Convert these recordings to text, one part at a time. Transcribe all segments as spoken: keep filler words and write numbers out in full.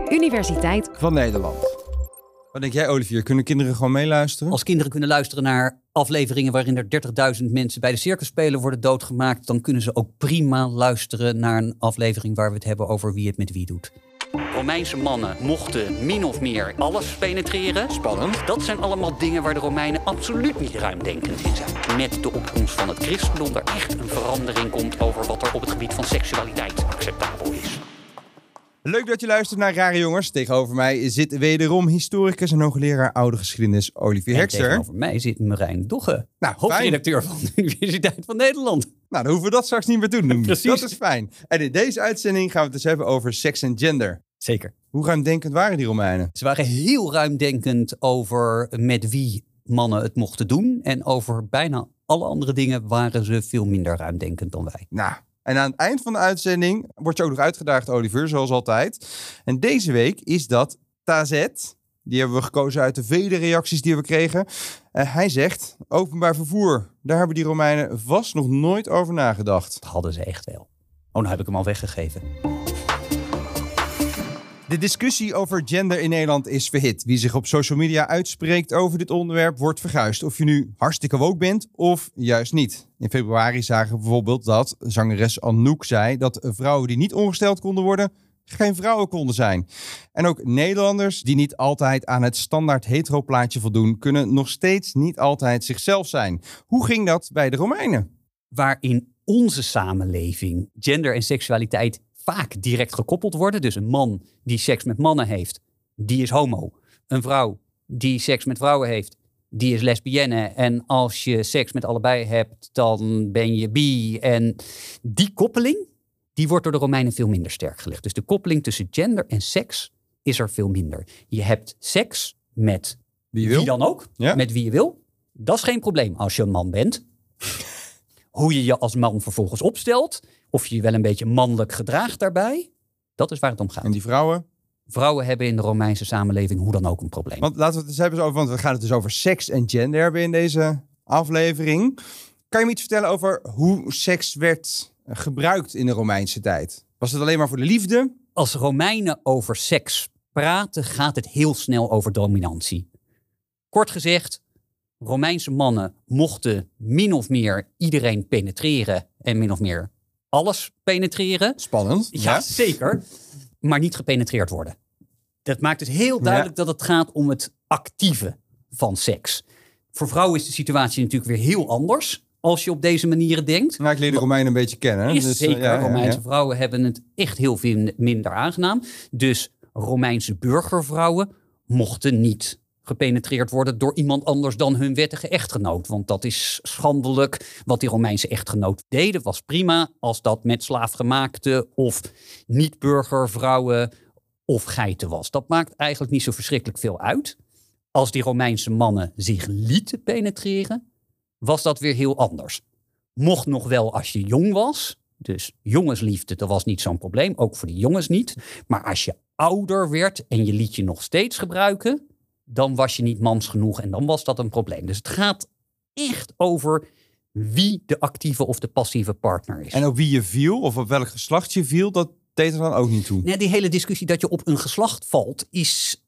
Universiteit van Nederland. Wat denk jij, Olivier? Kunnen kinderen gewoon meeluisteren? Als kinderen kunnen luisteren naar afleveringen waarin er dertigduizend mensen bij de Circus Spelen worden doodgemaakt, dan kunnen ze ook prima luisteren naar een aflevering waar we het hebben over wie het met wie doet. Romeinse mannen mochten min of meer alles penetreren. Spannend. Dat zijn allemaal dingen waar de Romeinen absoluut niet ruimdenkend in zijn. Met de opkomst van het christendom er echt een verandering komt over wat er op het gebied van seksualiteit acceptabel is. Leuk dat je luistert naar Rare Jongens. Tegenover mij zit wederom historicus en hoogleraar oude geschiedenis Olivier En Hekster. tegenover mij zit Marijn Dogge, Nou, hoofdredacteur van de Universiteit van Nederland. Nou, dan hoeven we dat straks niet meer te doen. Precies. Dat is fijn. En in deze uitzending gaan we het dus hebben over seks en gender. Zeker. Hoe ruimdenkend waren die Romeinen? Ze waren heel ruimdenkend over met wie mannen het mochten doen. En over bijna alle andere dingen waren ze veel minder ruimdenkend dan wij. Nou, en aan het eind van de uitzending word je ook nog uitgedaagd, Olivier, zoals altijd. En deze week is dat Tazet. Die hebben we gekozen uit de vele reacties die we kregen. Uh, hij zegt, openbaar vervoer, daar hebben die Romeinen vast nog nooit over nagedacht. Dat hadden ze echt wel. Oh, nou heb ik hem al weggegeven. De discussie over gender in Nederland is verhit. Wie zich op social media uitspreekt over dit onderwerp wordt verguisd. Of je nu hartstikke woke bent of juist niet. In februari zagen we bijvoorbeeld dat zangeres Anouk zei dat vrouwen die niet ongesteld konden worden geen vrouwen konden zijn. En ook Nederlanders die niet altijd aan het standaard hetero-plaatje voldoen, kunnen nog steeds niet altijd zichzelf zijn. Hoe ging dat bij de Romeinen? Waar in onze samenleving gender en seksualiteit vaak direct gekoppeld worden. Dus een man die seks met mannen heeft, die is homo. Een vrouw die seks met vrouwen heeft, die is lesbienne. En als je seks met allebei hebt, dan ben je bi. En die koppeling, die wordt door de Romeinen veel minder sterk gelegd. Dus de koppeling tussen gender en seks is er veel minder. Je hebt seks met wie, je wil. wie dan ook, ja? met wie je wil. Dat is geen probleem als je een man bent. Hoe je je als man vervolgens opstelt, of je je wel een beetje mannelijk gedraagt daarbij, dat is waar het om gaat. En die vrouwen? Vrouwen hebben in de Romeinse samenleving hoe dan ook een probleem. Want laten we het eens hebben over, want we gaan het dus over seks en gender hebben in deze aflevering. Kan je me iets vertellen over hoe seks werd gebruikt in de Romeinse tijd? Was het alleen maar voor de liefde? Als Romeinen over seks praten, gaat het heel snel over dominantie. Kort gezegd, Romeinse mannen mochten min of meer iedereen penetreren en min of meer alles penetreren. Spannend. Ja, ja. Zeker. Maar niet gepenetreerd worden. Dat maakt het heel duidelijk ja. dat het gaat om het actieve van seks. Voor vrouwen is de situatie natuurlijk weer heel anders als je op deze manieren denkt. Nou, ik leer de Romeinen een beetje kennen. Is dus, zeker. Uh, ja, Romeinse ja, ja. vrouwen hebben het echt heel veel minder aangenaam. Dus Romeinse burgervrouwen mochten niet gepenetreerd worden door iemand anders dan hun wettige echtgenoot. Want dat is schandelijk. Wat die Romeinse echtgenoot deden was prima als dat met slaafgemaakte of niet-burgervrouwen of geiten was. Dat maakt eigenlijk niet zo verschrikkelijk veel uit. Als die Romeinse mannen zich lieten penetreren, was dat weer heel anders. Mocht nog wel als je jong was. Dus jongensliefde, dat was niet zo'n probleem. Ook voor de jongens niet. Maar als je ouder werd en je liet je nog steeds gebruiken, dan was je niet mans genoeg en dan was dat een probleem. Dus het gaat echt over wie de actieve of de passieve partner is. En op wie je viel of op welk geslacht je viel, dat deed er dan ook niet toe. Nee, die hele discussie dat je op een geslacht valt is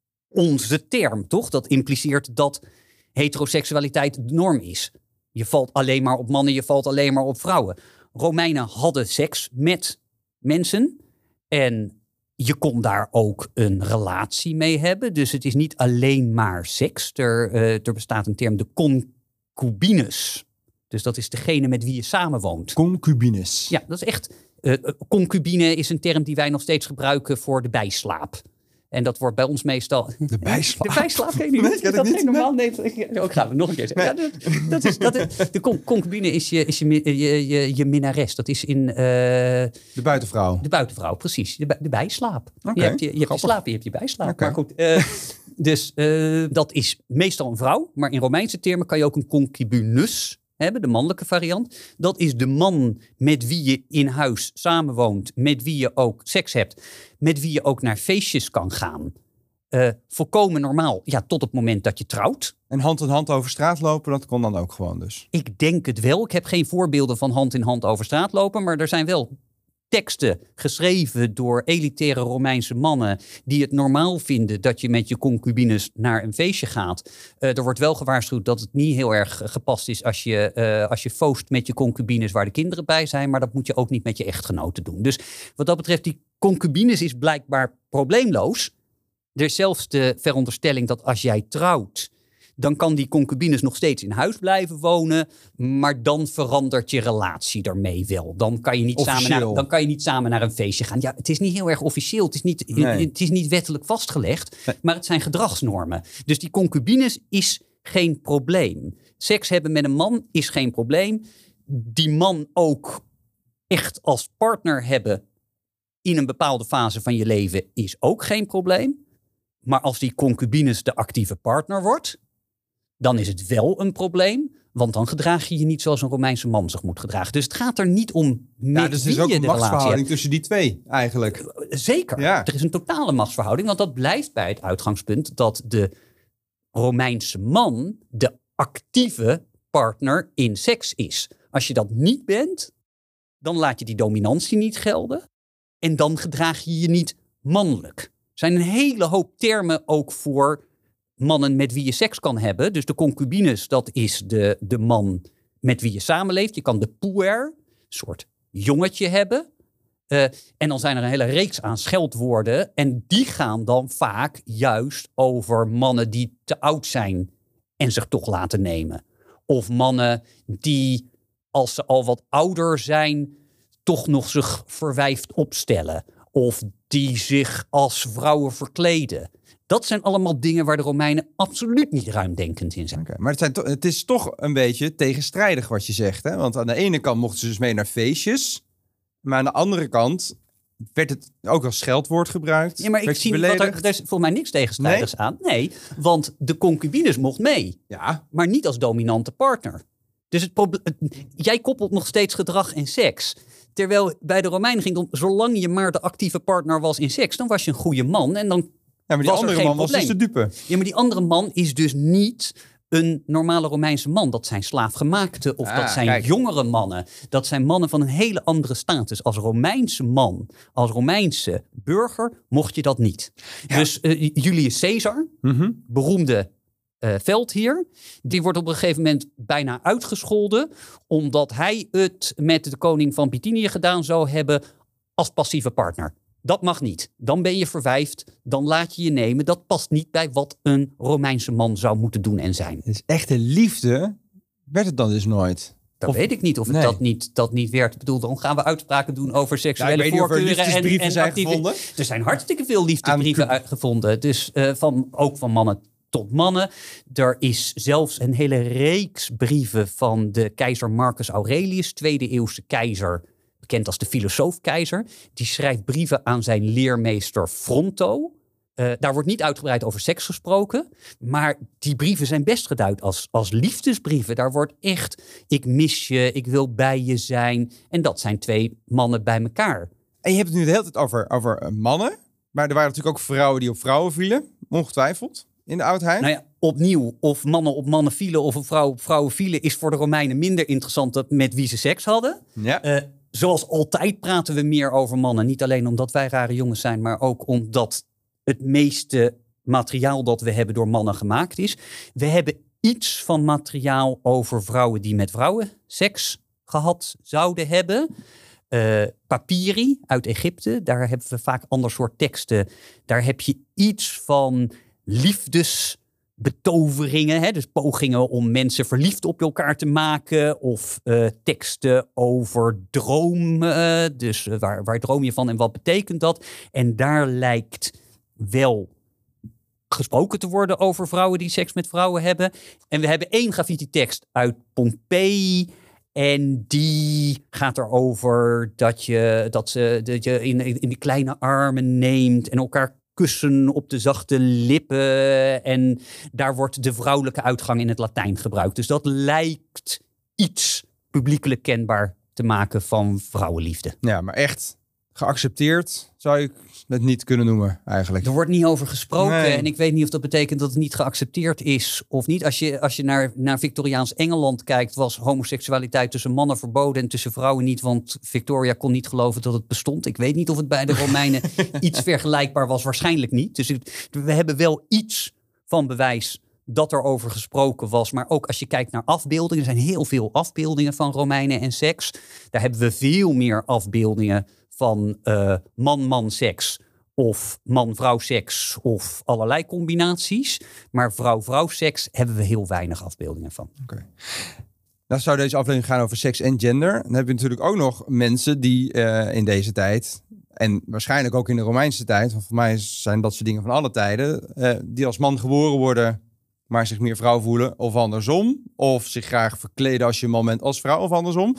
onze term, toch? Dat impliceert dat heteroseksualiteit de norm is. Je valt alleen maar op mannen, je valt alleen maar op vrouwen. Romeinen hadden seks met mensen en je kon daar ook een relatie mee hebben. Dus het is niet alleen maar seks. Er, uh, er bestaat een term, de concubines. Dus dat is degene met wie je samenwoont. Concubines. Ja, dat is echt. Uh, concubine is een term die wij nog steeds gebruiken voor de bijslaap. En dat wordt bij ons meestal... De bijslaap? De bijslaap, ken je niet? Nee, is dat niet? geen normaal? Nee, nee. Ook gaan we nog een keer zeggen. Nee. Ja, dat, dat is, dat is, de concubine is, je, is je, je, je, je minnares. Dat is in... Uh, de buitenvrouw? De buitenvrouw, precies. De, de bijslaap. Okay, je hebt je, je, hebt je slaap, je hebt je bijslaap. Okay. Maar goed, uh, dus uh, dat is meestal een vrouw. Maar in Romeinse termen kan je ook een concubinus hebben, de mannelijke variant. Dat is de man met wie je in huis samenwoont, met wie je ook seks hebt, met wie je ook naar feestjes kan gaan. Uh, volkomen normaal, ja, tot het moment dat je trouwt. En hand in hand over straat lopen, dat kon dan ook gewoon dus? Ik denk het wel. Ik heb geen voorbeelden van hand in hand over straat lopen, maar er zijn wel teksten geschreven door elitaire Romeinse mannen die het normaal vinden dat je met je concubines naar een feestje gaat. Uh, er wordt wel gewaarschuwd dat het niet heel erg gepast is als je, uh, als je foost met je concubines waar de kinderen bij zijn, maar dat moet je ook niet met je echtgenoten doen. Dus wat dat betreft, die concubines is blijkbaar probleemloos. Er is zelfs de veronderstelling dat als jij trouwt, dan kan die concubines nog steeds in huis blijven wonen, maar dan verandert je relatie daarmee wel. Dan kan je niet, samen naar, dan kan je niet samen naar een feestje gaan. Ja, het is niet heel erg officieel, het is niet, nee. het is niet wettelijk vastgelegd, nee. maar het zijn gedragsnormen. Dus die concubines is geen probleem. Seks hebben met een man is geen probleem. Die man ook echt als partner hebben in een bepaalde fase van je leven is ook geen probleem. Maar als die concubines de actieve partner wordt, dan is het wel een probleem. Want dan gedraag je je niet zoals een Romeinse man zich moet gedragen. Dus het gaat er niet om met ja, dus wie er is ook je een de machtsverhouding tussen die twee eigenlijk. Zeker. Ja. Er is een totale machtsverhouding. Want dat blijft bij het uitgangspunt dat de Romeinse man de actieve partner in seks is. Als je dat niet bent, dan laat je die dominantie niet gelden. En dan gedraag je je niet mannelijk. Er zijn een hele hoop termen ook voor mannen met wie je seks kan hebben. Dus de concubines, dat is de, de man met wie je samenleeft. Je kan de puer, een soort jongetje hebben. Uh, en dan zijn er een hele reeks aan scheldwoorden. En die gaan dan vaak juist over mannen die te oud zijn en zich toch laten nemen. Of mannen die, als ze al wat ouder zijn, toch nog zich verwijfd opstellen. Of die zich als vrouwen verkleden. Dat zijn allemaal dingen waar de Romeinen absoluut niet ruimdenkend in zijn. Okay, maar het, zijn to- het is toch een beetje tegenstrijdig wat je zegt. Hè? Want aan de ene kant mochten ze dus mee naar feestjes. Maar aan de andere kant werd het ook als scheldwoord gebruikt. Ja, maar ik zie dat er, er is volgens mij niks tegenstrijdigs nee? aan. Nee, want de concubines mocht mee. Ja. Maar niet als dominante partner. Dus het proble- jij koppelt nog steeds gedrag en seks. Terwijl bij de Romeinen ging het om, zolang je maar de actieve partner was in seks, dan was je een goede man en dan ja, maar die was andere man probleem. was dus de dupe. Ja, maar die andere man is dus niet een normale Romeinse man. Dat zijn slaafgemaakte of ah, dat zijn kijk. jongere mannen. Dat zijn mannen van een hele andere status. Als Romeinse man, als Romeinse burger, mocht je dat niet. Ja. Dus uh, Julius Caesar, mm-hmm. beroemde uh, veldheer, die wordt op een gegeven moment bijna uitgescholden, omdat hij het met de koning van Bithynië gedaan zou hebben als passieve partner. Dat mag niet. Dan ben je verwijfd. Dan laat je je nemen. Dat past niet bij wat een Romeinse man zou moeten doen en zijn. Dus echte liefde werd het dan dus nooit? Dat of, weet ik niet of het nee. dat, niet, dat niet werd. Ik bedoel, dan gaan we uitspraken doen over seksuele ja, voorkeuren. Er en, en zijn actieve... gevonden. Er zijn hartstikke veel liefdesbrieven Aan... gevonden. Dus uh, van, ook van mannen tot mannen. Er is zelfs een hele reeks brieven van de keizer Marcus Aurelius, tweede eeuwse keizer, bekend als de filosoof-keizer. Die schrijft brieven aan zijn leermeester Fronto. Uh, daar wordt niet uitgebreid over seks gesproken. Maar die brieven zijn best geduid als, als liefdesbrieven. Daar wordt echt, ik mis je, ik wil bij je zijn. En dat zijn twee mannen bij elkaar. En je hebt het nu de hele tijd over, over mannen. Maar er waren natuurlijk ook vrouwen die op vrouwen vielen. Ongetwijfeld. In de oudheid. Nou ja, opnieuw, of mannen op mannen vielen of vrouwen op vrouwen vielen, is voor de Romeinen minder interessant met wie ze seks hadden. Ja. Uh, Zoals altijd praten we meer over mannen. Niet alleen omdat wij rare jongens zijn, maar ook omdat het meeste materiaal dat we hebben door mannen gemaakt is. We hebben iets van materiaal over vrouwen die met vrouwen seks gehad zouden hebben. Uh, papyri uit Egypte, daar hebben we vaak ander soort teksten. Daar heb je iets van liefdes... betoveringen, hè? Dus pogingen om mensen verliefd op elkaar te maken, of uh, teksten over dromen, dus uh, waar, waar droom je van en wat betekent dat? En daar lijkt wel gesproken te worden over vrouwen die seks met vrouwen hebben. En we hebben één graffiti-tekst uit Pompeii en die gaat erover dat je, dat ze, dat je in, in die kleine armen neemt en elkaar kussen op de zachte lippen. En daar wordt de vrouwelijke uitgang in het Latijn gebruikt. Dus dat lijkt iets publiekelijk kenbaar te maken van vrouwenliefde. Ja, maar echt geaccepteerd zou ik het niet kunnen noemen eigenlijk. Er wordt niet over gesproken Nee. en ik weet niet of dat betekent dat het niet geaccepteerd is of niet. Als je, als je naar, naar Victoriaans Engeland kijkt, was homoseksualiteit tussen mannen verboden en tussen vrouwen niet, want Victoria kon niet geloven dat het bestond. Ik weet niet of het bij de Romeinen iets vergelijkbaar was, waarschijnlijk niet. Dus het, we hebben wel iets van bewijs dat er over gesproken was. Maar ook als je kijkt naar afbeeldingen, er zijn heel veel afbeeldingen van Romeinen en seks. Daar hebben we veel meer afbeeldingen van uh, man-man seks of man-vrouw seks of allerlei combinaties. Maar vrouw-vrouw seks hebben we heel weinig afbeeldingen van. Oké. Okay. Nou zou deze aflevering gaan over seks en gender. Dan heb je natuurlijk ook nog mensen die uh, in deze tijd, en waarschijnlijk ook in de Romeinse tijd, want voor mij zijn dat soort dingen van alle tijden, uh, die als man geboren worden, maar zich meer vrouw voelen of andersom. Of zich graag verkleden als je man bent als vrouw of andersom.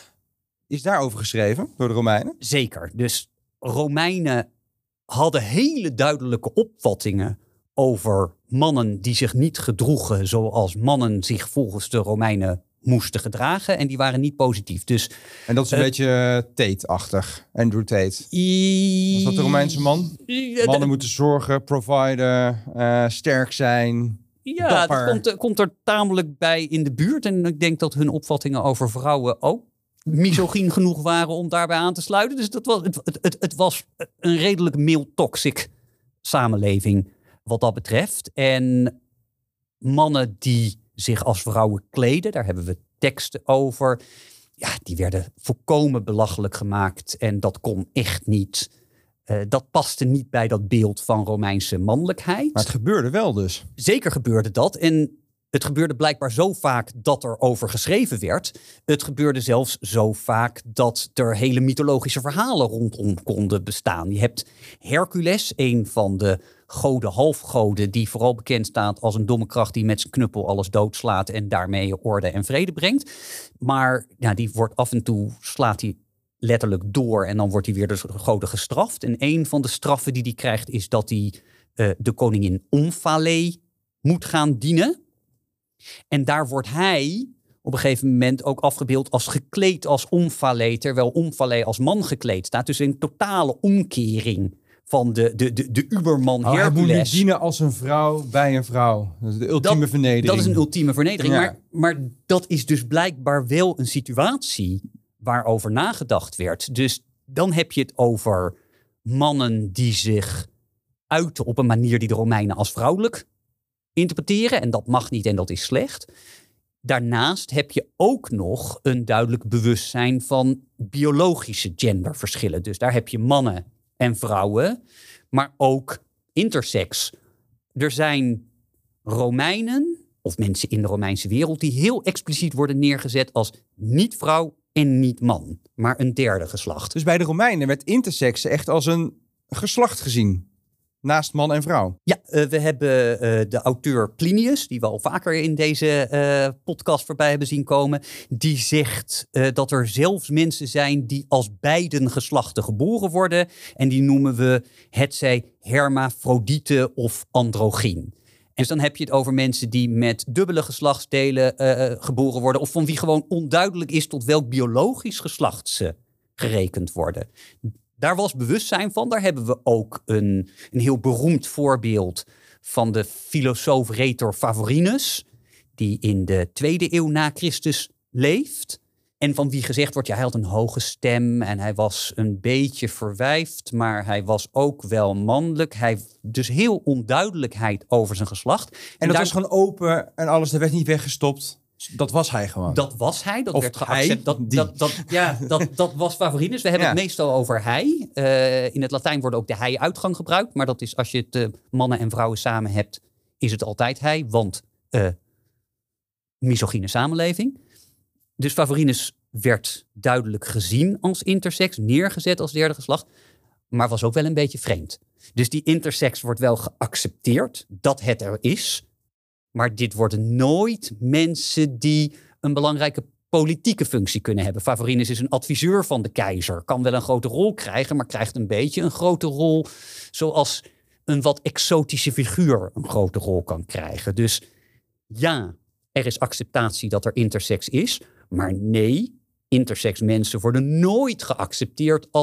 Is daarover geschreven door de Romeinen? Zeker. Dus Romeinen hadden hele duidelijke opvattingen over mannen die zich niet gedroegen zoals mannen zich volgens de Romeinen moesten gedragen. En die waren niet positief. Dus, en dat is een uh, beetje Tate-achtig. Andrew Tate. Was dat de Romeinse man? Mannen de, moeten zorgen, providen, uh, sterk zijn. Ja, dapper. dat komt, komt er tamelijk bij in de buurt. En ik denk dat hun opvattingen over vrouwen ook misogyn genoeg waren om daarbij aan te sluiten. Dus dat was, het, het, het, het was een redelijk male-toxic samenleving wat dat betreft. En mannen die zich als vrouwen kleden, daar hebben we teksten over. Ja, die werden volkomen belachelijk gemaakt. En dat kon echt niet. Uh, dat paste niet bij dat beeld van Romeinse mannelijkheid. Maar het gebeurde wel dus. Zeker gebeurde dat. En het gebeurde blijkbaar zo vaak dat er over geschreven werd. Het gebeurde zelfs zo vaak dat er hele mythologische verhalen rondom konden bestaan. Je hebt Hercules, een van de goden, halfgoden, die vooral bekend staat als een domme kracht die met zijn knuppel alles doodslaat en daarmee orde en vrede brengt. Maar ja, die wordt af en toe, slaat hij letterlijk door en dan wordt hij weer door de goden gestraft. En een van de straffen die hij krijgt is dat hij uh, de koningin Omphale moet gaan dienen. En daar wordt hij op een gegeven moment ook afgebeeld als gekleed als Omphale, terwijl Omphale als man gekleed staat. Dus een totale omkering van de, de, de, de uberman oh, Hercules. Hij moet nu dienen als een vrouw bij een vrouw. Dat is de ultieme dat, vernedering. Dat is een ultieme vernedering. Ja. Maar, maar dat is dus blijkbaar wel een situatie waarover nagedacht werd. Dus dan heb je het over mannen die zich uiten op een manier die de Romeinen als vrouwelijk interpreteren. En dat mag niet en dat is slecht. Daarnaast heb je ook nog een duidelijk bewustzijn van biologische genderverschillen. Dus daar heb je mannen en vrouwen, maar ook intersex. Er zijn Romeinen of mensen in de Romeinse wereld die heel expliciet worden neergezet als niet vrouw en niet man, maar een derde geslacht. Dus bij de Romeinen werd intersex echt als een geslacht gezien, naast man en vrouw. Ja, uh, we hebben uh, de auteur Plinius, die we al vaker in deze uh, podcast voorbij hebben zien komen. Die zegt uh, dat er zelfs mensen zijn die als beiden geslachten geboren worden. En die noemen we hetzij hermafrodiete of androgyn. En dus dan heb je het over mensen die met dubbele geslachtsdelen uh, geboren worden, of van wie gewoon onduidelijk is tot welk biologisch geslacht ze gerekend worden. Daar was bewustzijn van. Daar hebben we ook een, een heel beroemd voorbeeld van de filosoof Rhetor Favorinus, die in de tweede eeuw na Christus leeft. En van wie gezegd wordt, ja, hij had een hoge stem en hij was een beetje verwijfd, maar hij was ook wel mannelijk. Hij dus heel onduidelijkheid over zijn geslacht. En, en dat daar... was gewoon open en alles, er werd niet weggestopt. Dat was hij gewoon. Dat was hij. Dat of werd geaccepteerd. Dat, dat, dat, ja, dat, dat was Favorinus. We hebben ja. het meestal over hij. Uh, in het Latijn wordt ook de hij-uitgang gebruikt. Maar dat is als je het uh, mannen en vrouwen samen hebt, is het altijd hij. Want uh, misogyne samenleving. Dus Favorinus werd duidelijk gezien als intersex, neergezet als derde geslacht, maar was ook wel een beetje vreemd. Dus die intersex wordt wel geaccepteerd dat het er is, maar dit worden nooit mensen die een belangrijke politieke functie kunnen hebben. Favorinus is een adviseur van de keizer, kan wel een grote rol krijgen, maar krijgt een beetje een grote rol zoals een wat exotische figuur een grote rol kan krijgen. Dus ja, er is acceptatie dat er intersex is, maar nee, intersex mensen worden nooit geaccepteerd als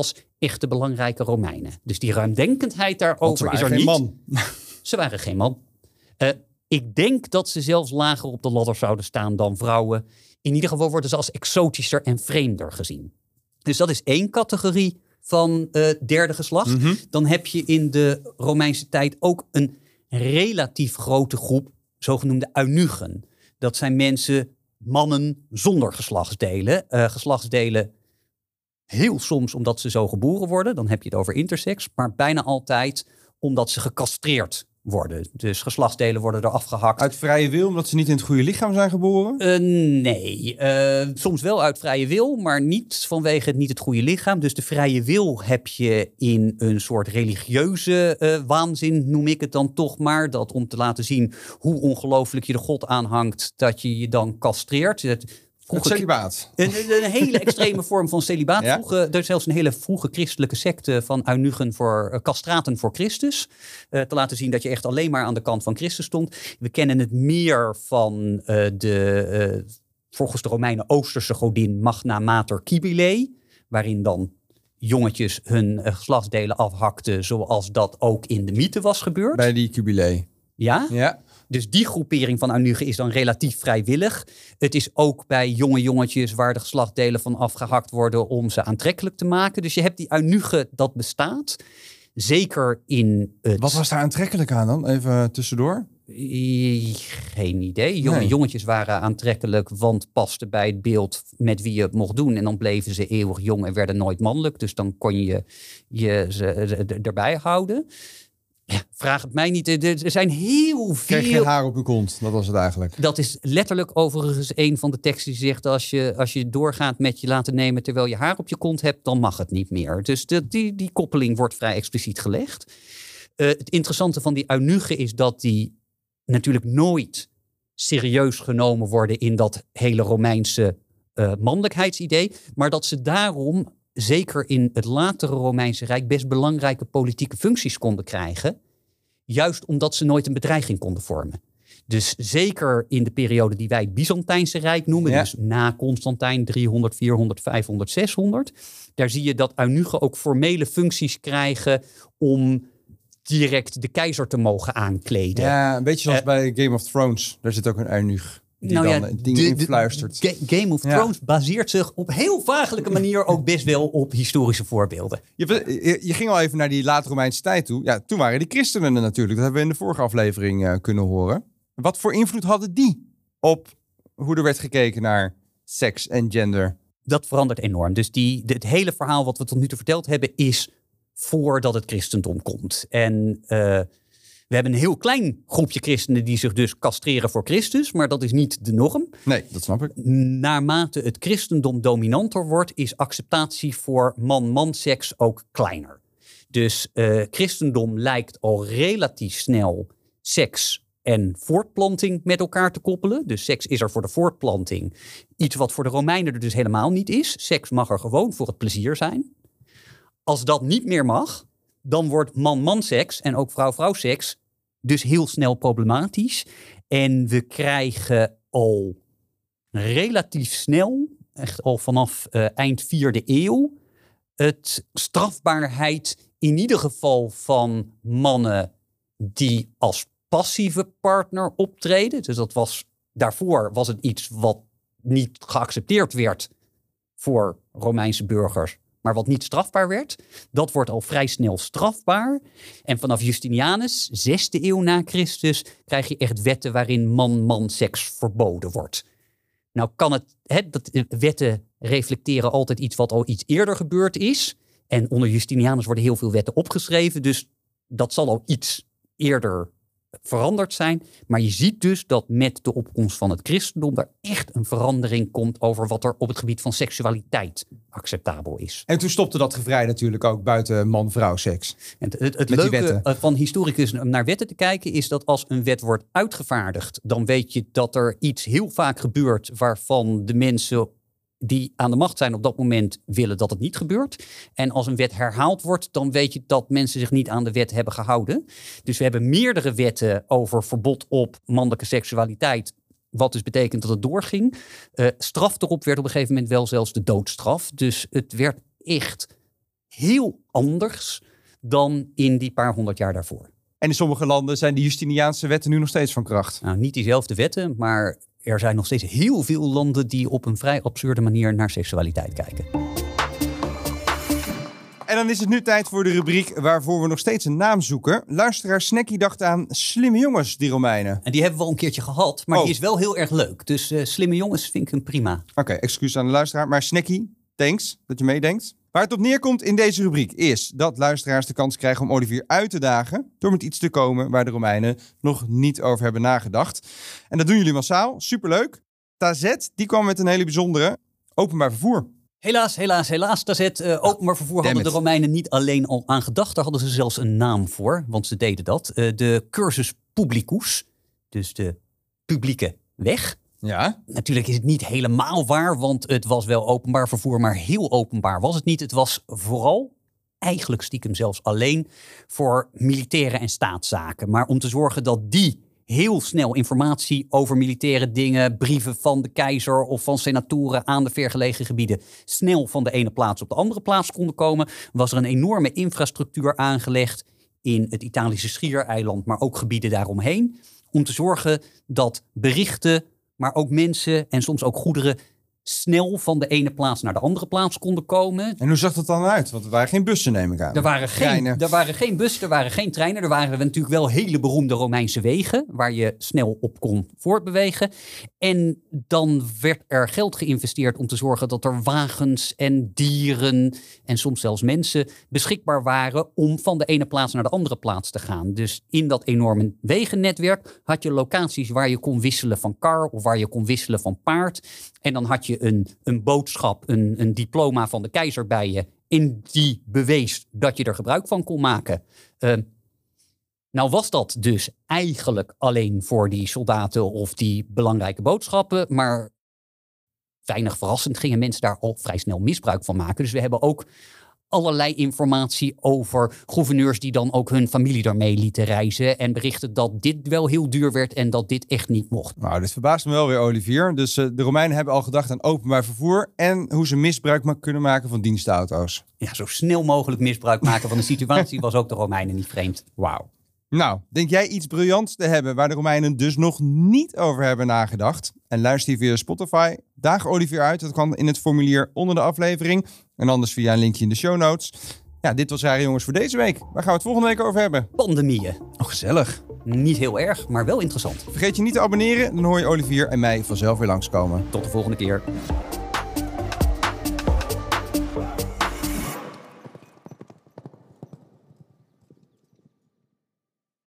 echte belangrijke Romeinen. Dus die ruimdenkendheid daarover is er geen niet. Man. Ze waren geen man. Uh, ik denk dat ze zelfs lager op de ladder zouden staan dan vrouwen. In ieder geval worden ze als exotischer en vreemder gezien. Dus dat is één categorie van uh, derde geslacht. Mm-hmm. Dan heb je in de Romeinse tijd ook een relatief grote groep zogenoemde eunuchen. Dat zijn mensen, mannen zonder geslachtsdelen. Uh, geslachtsdelen heel soms omdat ze zo geboren worden. Dan heb je het over intersex. Maar bijna altijd omdat ze gecastreerd worden. Dus geslachtsdelen worden eraf gehakt. Uit vrije wil, omdat ze niet in het goede lichaam zijn geboren? Uh, nee, uh, soms wel uit vrije wil, maar niet vanwege het niet het goede lichaam. Dus de vrije wil heb je in een soort religieuze uh, waanzin, noem ik het dan toch maar. Dat om te laten zien hoe ongelooflijk je de God aanhangt, dat je je dan castreert. Het, Vroeger, het celibaat. Een, een hele extreme vorm van celibaat. Ja? Vroege, er is zelfs een hele vroege christelijke secte van eunuchen voor uh, castraten voor Christus. Uh, te laten zien dat je echt alleen maar aan de kant van Christus stond. We kennen het meer van uh, de, uh, volgens de Romeinen, Oosterse godin Magna Mater Cybele. Waarin dan jongetjes hun uh, geslachtsdelen afhakten, zoals dat ook in de mythe was gebeurd. Bij die Cybele. Ja? Ja. Dus die groepering van eunuchen is dan relatief vrijwillig. Het is ook bij jonge jongetjes waar de geslachtsdelen van afgehakt worden om ze aantrekkelijk te maken. Dus je hebt die eunuchen, dat bestaat. Zeker in het... Wat was daar aantrekkelijk aan dan? Even tussendoor. Geen idee. Jonge nee. jongetjes waren aantrekkelijk, want pasten bij het beeld met wie je het mocht doen. En dan bleven ze eeuwig jong en werden nooit mannelijk. Dus dan kon je je ze, ze erbij houden. Ja, vraag het mij niet. Er zijn heel veel... Krijg geen haar op je kont, dat was het eigenlijk. Dat is letterlijk overigens een van de teksten die zegt... als je, als je doorgaat met je laten nemen terwijl je haar op je kont hebt... dan mag het niet meer. Dus de, die, die koppeling wordt vrij expliciet gelegd. Uh, het interessante van die eunuchen is dat die natuurlijk nooit serieus genomen worden... in dat hele Romeinse uh, mannelijkheidsidee. Maar dat ze daarom... zeker in het latere Romeinse Rijk best belangrijke politieke functies konden krijgen. Juist omdat ze nooit een bedreiging konden vormen. Dus zeker in de periode die wij het Byzantijnse Rijk noemen. Ja. Dus na Constantijn driehonderd, vierhonderd, vijfhonderd, zeshonderd. Daar zie je dat eunuchen ook formele functies krijgen om direct de keizer te mogen aankleden. Ja, een beetje zoals uh, bij Game of Thrones. Daar zit ook een eunuch. Die nou dan ja, dingen de, influistert. De Game of ja. Thrones baseert zich op heel vagelijke manier ook best wel op historische voorbeelden. Je, je, je ging al even naar die late Romeinse tijd toe. Ja, toen waren die christenen er natuurlijk. Dat hebben we in de vorige aflevering uh, kunnen horen. Wat voor invloed hadden die op hoe er werd gekeken naar seks en gender? Dat verandert enorm. Dus die, de, het hele verhaal wat we tot nu toe verteld hebben is voordat het christendom komt. En... Uh, We hebben een heel klein groepje christenen die zich dus castreren voor Christus. Maar dat is niet de norm. Nee, dat snap ik. Naarmate het christendom dominanter wordt, is acceptatie voor man-man seks ook kleiner. Dus uh, christendom lijkt al relatief snel seks en voortplanting met elkaar te koppelen. Dus seks is er voor de voortplanting. Iets wat voor de Romeinen er dus helemaal niet is. Seks mag er gewoon voor het plezier zijn. Als dat niet meer mag, dan wordt man-man seks en ook vrouw-vrouw seks dus heel snel problematisch. En we krijgen al relatief snel, echt al vanaf uh, eind vierde eeuw, het strafbaarheid in ieder geval van mannen die als passieve partner optreden. Dus dat was, daarvoor was het iets wat niet geaccepteerd werd voor Romeinse burgers, maar wat niet strafbaar werd. Dat wordt al vrij snel strafbaar. En vanaf Justinianus, zesde eeuw na Christus, krijg je echt wetten waarin man-man seks verboden wordt. Nou kan het, hè, dat, wetten reflecteren altijd iets wat al iets eerder gebeurd is. En onder Justinianus worden heel veel wetten opgeschreven. Dus dat zal al iets eerder veranderd zijn. Maar je ziet dus dat met de opkomst van het christendom er echt een verandering komt over wat er op het gebied van seksualiteit acceptabel is. En toen stopte dat gevrij natuurlijk ook buiten man-vrouw seks. En het het, het leuke van historicus naar wetten te kijken is dat als een wet wordt uitgevaardigd, dan weet je dat er iets heel vaak gebeurt waarvan de mensen die aan de macht zijn op dat moment willen dat het niet gebeurt. En als een wet herhaald wordt, dan weet je dat mensen zich niet aan de wet hebben gehouden. Dus we hebben meerdere wetten over verbod op mannelijke seksualiteit, wat dus betekent dat het doorging. Uh, straf erop werd op een gegeven moment wel zelfs de doodstraf. Dus het werd echt heel anders dan in die paar honderd jaar daarvoor. En in sommige landen zijn de Justiniaanse wetten nu nog steeds van kracht. Nou, niet diezelfde wetten, maar er zijn nog steeds heel veel landen die op een vrij absurde manier naar seksualiteit kijken. En dan is het nu tijd voor de rubriek waarvoor we nog steeds een naam zoeken. Luisteraar Snekkie dacht aan slimme jongens, die Romeinen. En die hebben we al een keertje gehad, maar oh. die is wel heel erg leuk. Dus uh, slimme jongens vind ik een prima. Oké, okay, excuus aan de luisteraar. Maar Snekkie, thanks dat je meedenkt. Waar het op neerkomt in deze rubriek is dat luisteraars de kans krijgen om Olivier uit te dagen door met iets te komen waar de Romeinen nog niet over hebben nagedacht. En dat doen jullie massaal. Superleuk. Tazet, die kwam met een hele bijzondere openbaar vervoer. Helaas, helaas, helaas. Tazet, uh, openbaar vervoer Damn hadden it. de Romeinen niet alleen al aan gedacht. Daar hadden ze zelfs een naam voor, want ze deden dat. Uh, de cursus publicus, dus de publieke weg. Ja. Natuurlijk is het niet helemaal waar, want het was wel openbaar vervoer, maar heel openbaar was het niet. Het was vooral, eigenlijk stiekem zelfs alleen, voor militaire en staatszaken. Maar om te zorgen dat die heel snel informatie over militaire dingen, brieven van de keizer of van senatoren aan de vergelegen gebieden, snel van de ene plaats op de andere plaats konden komen, was er een enorme infrastructuur aangelegd in het Italische Schiereiland, maar ook gebieden daaromheen, om te zorgen dat berichten, maar ook mensen en soms ook goederen snel van de ene plaats naar de andere plaats konden komen. En hoe zag dat dan uit? Want er waren geen bussen, neem ik aan. Er waren geen, er waren geen bussen, er waren geen treinen. Er waren natuurlijk wel hele beroemde Romeinse wegen waar je snel op kon voortbewegen. En dan werd er geld geïnvesteerd om te zorgen dat er wagens en dieren en soms zelfs mensen beschikbaar waren om van de ene plaats naar de andere plaats te gaan. Dus in dat enorme wegennetwerk had je locaties waar je kon wisselen van kar of waar je kon wisselen van paard. En dan had je een, een boodschap, een, een diploma van de keizer bij je. En die bewees dat je er gebruik van kon maken. Uh, nou was dat dus eigenlijk alleen voor die soldaten of die belangrijke boodschappen. Maar weinig verrassend gingen mensen daar al vrij snel misbruik van maken. Dus we hebben ook allerlei informatie over gouverneurs die dan ook hun familie daarmee lieten reizen. En berichten dat dit wel heel duur werd en dat dit echt niet mocht. Nou, dit verbaast me wel weer, Olivier. Dus uh, de Romeinen hebben al gedacht aan openbaar vervoer en hoe ze misbruik ma- kunnen maken van dienstauto's. Ja, zo snel mogelijk misbruik maken van de situatie was ook de Romeinen niet vreemd. Wauw. Nou, denk jij iets briljants te hebben waar de Romeinen dus nog niet over hebben nagedacht? En luister je via Spotify, daag Olivier uit. Dat kan in het formulier onder de aflevering. En anders via een linkje in de show notes. Ja, dit was Rare Jongens voor deze week. Waar gaan we het volgende week over hebben? Pandemieën. Oh, gezellig. Niet heel erg, maar wel interessant. Vergeet je niet te abonneren, dan hoor je Olivier en mij vanzelf weer langskomen. Tot de volgende keer.